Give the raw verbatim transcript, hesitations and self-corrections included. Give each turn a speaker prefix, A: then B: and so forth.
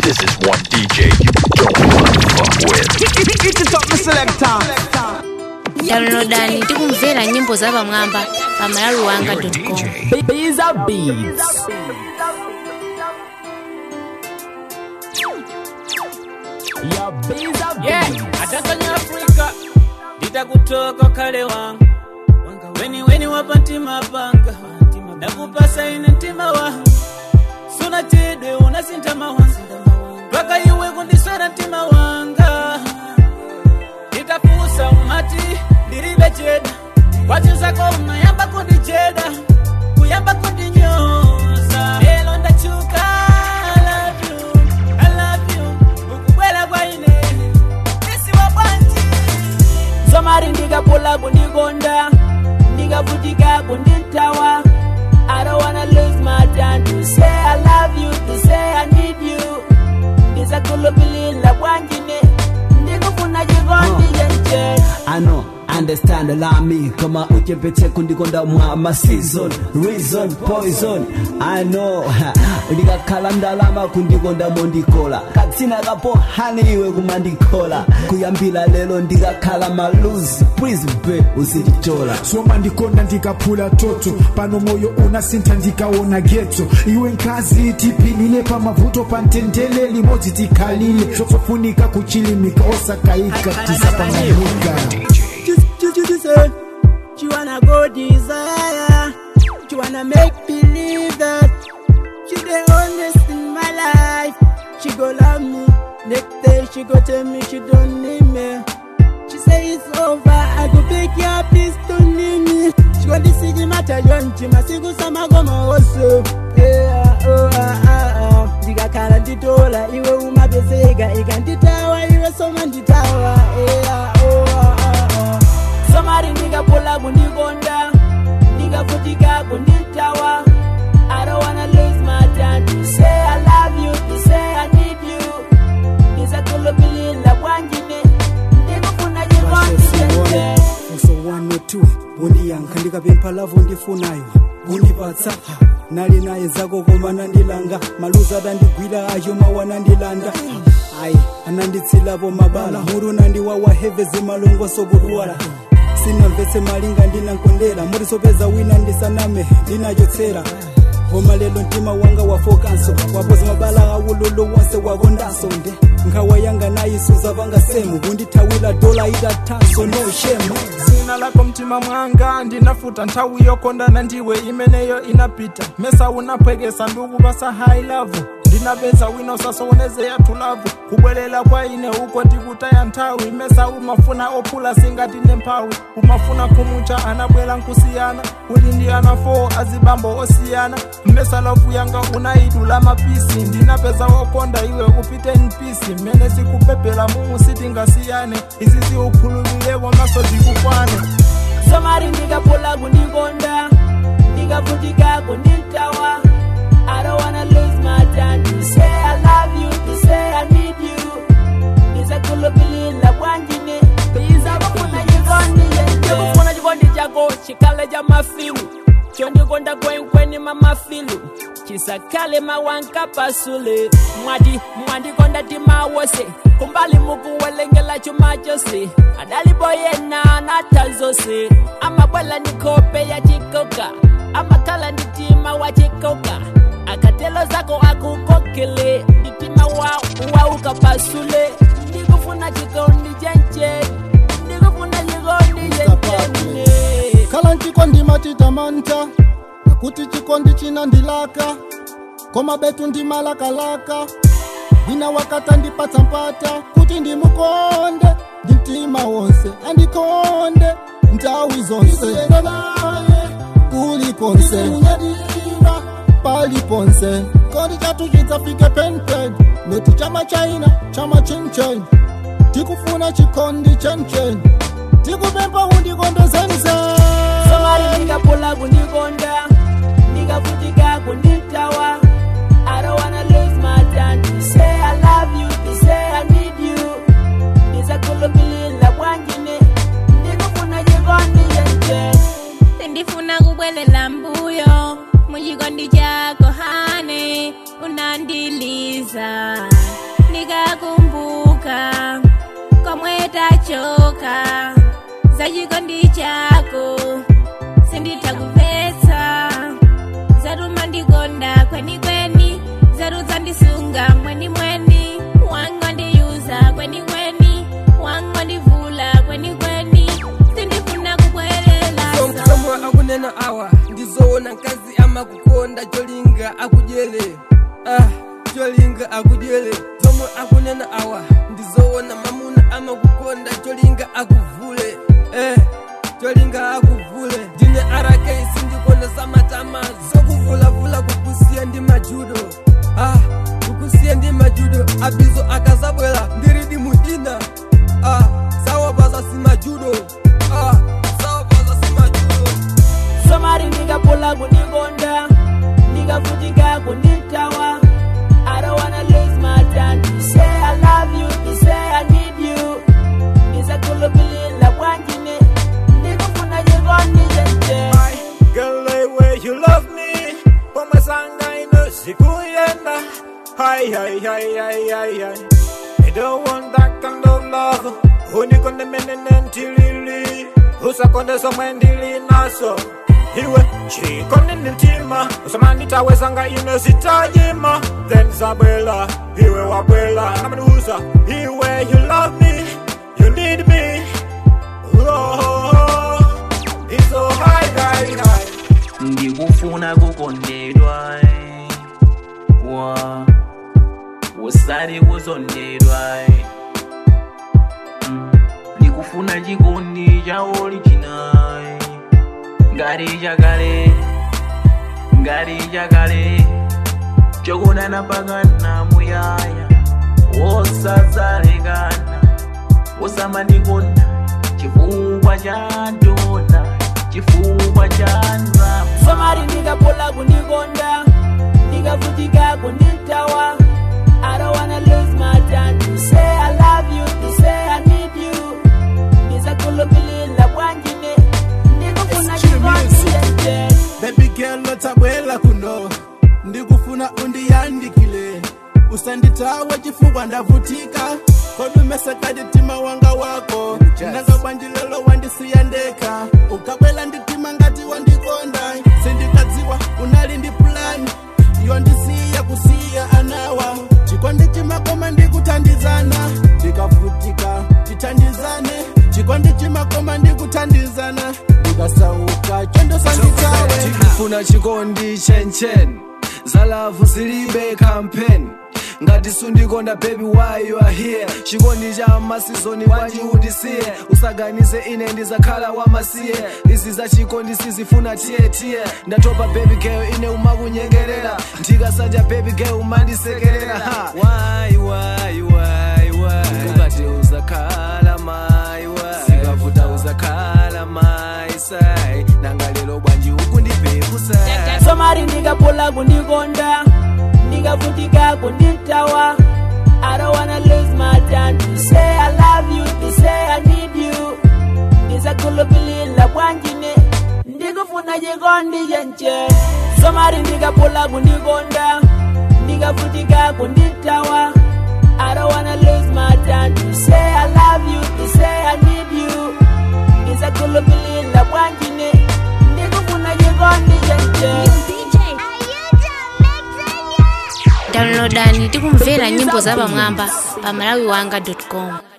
A: This is one D J you don't want to fuck with.
B: It's a top selector.
C: Downloadani tikumvera nyimbo za pamwamba pa malaluwanga dot com.
B: Biza Beats. Ya Biza Beats.
D: Yeah, atakanya Afrika nitakutoka kale wangu weni weni wapantima panga nakupasa ine ntima wangu suna chede unasintama wangu paka iwe kundiswera ntima wanga nitafusa umati ndiribe cheda wachizako unayamba kundicheda kuyamba kundinyoza elo ndachuka I love you, I love you ukubwela kwa ine isi wabanji somari ndikapula kundikonda ndikavutika kunditawa I don't wanna lose my time to say I love you, to say I need you ndisakulupilila bwanjine ndikufuna chikondi yenche
B: I know, understand, allow me kama uchepete kundikonda mwa ma season reason poison I know ndikakhala ndalama kundikonda mondikola katsina kapo hani iwe kumandikola kuyambila lelo ndikakhala maluzi please be usitichola
E: soma ndikonda ndikaphula toto pano moyo unasinta ndikaona geto iwe nkazi tipilile pa mavuto pantendele limodzi tikhalile sofunika kuchilimika osakaika tisapanganyika.
D: She wanna go desire. She wanna make believe that she the honest in my life. She go love me. Next day she go tell me she don't need me. She say it's over. I go pick your please don't need me. She go this is matter yonchi masiku sama goma oso. Yeah oh ah ah ah. Diga kala nditola iwe umabesega iganditawa iwe soma nditawa. Yeah oh ah ah. Somebody nigga pull up kundikonda ndikavutika kunditawa I don't wanna lose my time to say I love you, to say I need you ndisakulupilila bwanjine ndikufuna chikondi yenche
E: so one or two undiyanka ndikapempha lavo ndifunayo undipatsa nali naye zako koma nandilanga maluza atandigwira ayo mawana ndilanda ayi ananditsilavo mabala muru nandiwawa hevezi malongo sokudwala sinamvetse malinga ndinankondera muri sopeza wina ndisaname ndinachotsera koma lelo ntima wanga wafokanso wapoza mabala awululu wonse wakondanso nde nkhawa yanga nayisuza vangasemu kundithawila dola itathanso no shame
F: zina lako mtima mwanga ndinafuta nthawi yokondana ndiwe imeneyo inapita mesa unaphwekesa ndikupasa high love ndinapeza wino sasoneze yathu love kubwelela kwa ine uko ndikutaya nthawi mesa umafuna ophula singati nemphawi umafuna kumucha anabwela nkusiyana uli ndi ana four azibambo osiyana mesa love yanga unaidula mapisi ndinapeza wokonda iwe upite npisi mene sikupepela mumu sitingasiyane isisi ukhululilewo maso ndikukwane
D: somari ndikapula kundikonda ndikavutika kunditawa I don't wanna lose my time to say I love you, to say I need you ndisakulupilila bwanjine ndisakufuna chikondi yenche ndikufuna chikondi chako chikale cha mafilu chondikonda kwenkweni mamafilu chisakale mawanka pasule mwadi mwandikonda timawose kumbali mukuwelengela chuma chose adaliboyena natazose amabwela nikope ya chikoka amakala nditima wa chikoka akatelo zako akukokele nditima wa wauka pasule ndikufuna chikondi jenche ndikufuna chikondi jenche
G: kala chikondi matitamanta kuti chikondi chinandilaka koma betu ndimalakalaka wina wakata ndipatsa mpata kuti ndimukonde ndimtima wonse andikonde nthawi zonse kuli konse pali ponse kondi chatu chidzafike penpen neti chama chaina chama chenchen tikufuna chikondi chenchen tikupempa undikonde zenze
D: somari ndikapula kundikonda ndikavutika kunditawa I don't wanna lose my time to say I love you, to say I need you ndisakulupilila bwanjine ndikufuna chikondi yenche
C: ndifuna kubwelela mbuyo muchikondi chako hane unandiliza choka zachikondi chako sinditakuvetsa zaruma ndigonda kweni kweni zaru zandisunga mweni mweni wango ndiyuza kweni kweni wango ndivula kweni kweni sindifuna kubwelela
H: somwe akunena awa ndizoona nkazi ama kukonda cholinga akujele ah cholinga akujele somwe akunena awa ndizoona mamuna ama kukonda cholinga akuvule eh cholinga akuvule dine arake sindikonda samatama zokuvulavula kukusiya ndi majudo ah kukusiya ndi majudo abizo akazabwela ndiridi mutina ah sawa baza si majudo ah sawa baza si majudo
B: somari nikapola kunigonda nikavutika kunitawa I don't wanna lose my time to say I love you, to say I need you. Nisa kulubili wanjine nikufuna jigoni jente.
F: Girl, the way you love me, Poma sanga ino sikuyenda. Hi, hi, hi, hi, hi, hi. I don't want that kind of love. Unikonde menene ntilili, usakonde somwendili naso. Iwe chikonde nitima, usamani tawezanga ino sitajima. Then Zabela, iwe wabela, namanuza. Iwe you love me, you need me. Oh, it's so high, high, high.
I: Ndikufuna kukondedwa wa usari kuzondedwa ndikufuna chikondi cha original ngari chakale ngari chakale chokonana pakana muyaya wosazalekana wosamanikonda chifukwa cha ndona chifukwa cha nzama
B: somari nikapola kunigonda nikavutika kunitawa I don't wanna lose my time to say I love you, to say I need you. Nisa kulubili wanjine nikufuna jigoni jente.
G: Baby girl notabwela kuno ndikufuna undiyandikile usanditawe chifukwa ndavutika kodumeseka ditima wanga wako nanga banjilelo wandisiyandeka ukabwela nditima ngati wandikonda sindikadziwa unali ndi plan yondisiya kusiya anawa chikondi chimakoma ndikuthandizana ndikavutika tithandizane chikondi chimakoma ndikuthandizana ndikasauka chondo sanditawe
J: tikufuna chikondi chenchen zalavu zilibe campaign ngati sundikonda baby why you are here chikondi cha masizoni wanji undisiye usaganize ine ndizakhala wamasiye izi za chikondi sizifuna tiye tiye ndatopa baby girl ine umakunyengerera ndikasanja baby girl umandisekerera why why why why ukati uzakhala mai why sikavuta uzakhala mai sai nangalelo bwanji ukundipepusa
B: somari nikapola kunigonda nikavutika kunitawa I don't wanna lose my time to say I love you, to say I need you. Nisa kulubili wanjine ndikufuna jigoni jente somari nikapola kunigonda nikavutika kunitawa I don't wanna lose my time to say I love you, to say I need you. Nisa kulubili wanjine ndikufuna jigoni jente.
C: Downloadani tikumvera nyimbo za pamwamba pa malawi wanga dot com.